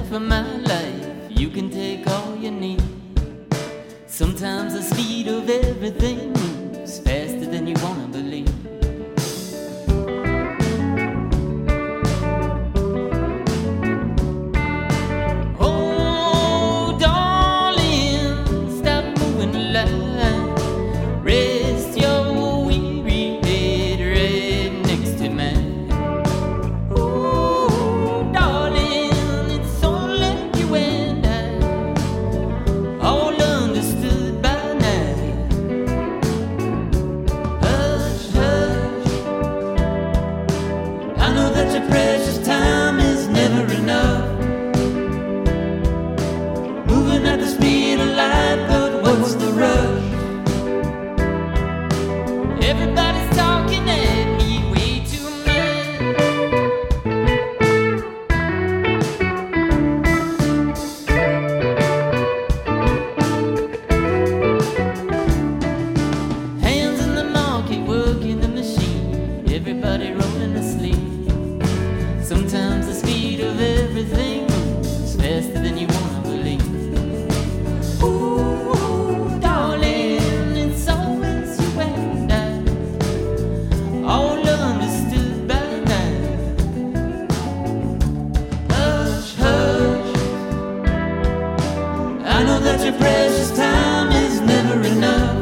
for my life. You can take all you need. Sometimes the speed of everything moves faster than you wanna believe. Oh, darling, stop moving like, rest your weary head right next to mine. Oh, darling, it's only you and I, all understood by now. Hush, hush, I know that your precious time is never enough. Moving at the speed of light, but what's the rush? Everybody's talking at me way too much. Hands in the market, working the machine. Everybody rolling asleep. Sometimes the speed of everything moves faster than you wanna believe. Ooh, darling, it's always you and I, all understood by now. Hush, hush, I know that your precious time is never enough.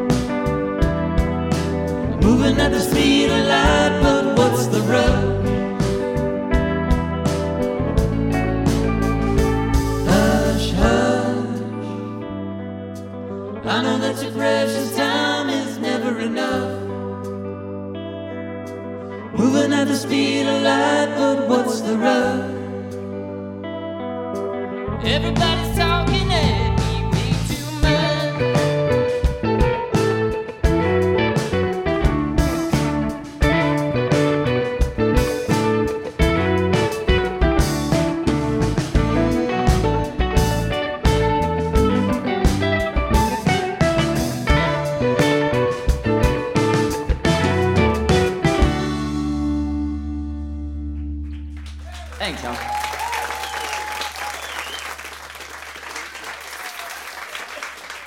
Moving at the speed of light, but what's the rush? Hush, hush, I know that your precious time is never enough. Moving at the speed of light, but what's the rush? Everybody's talking at me way too much. Thanks, y'all.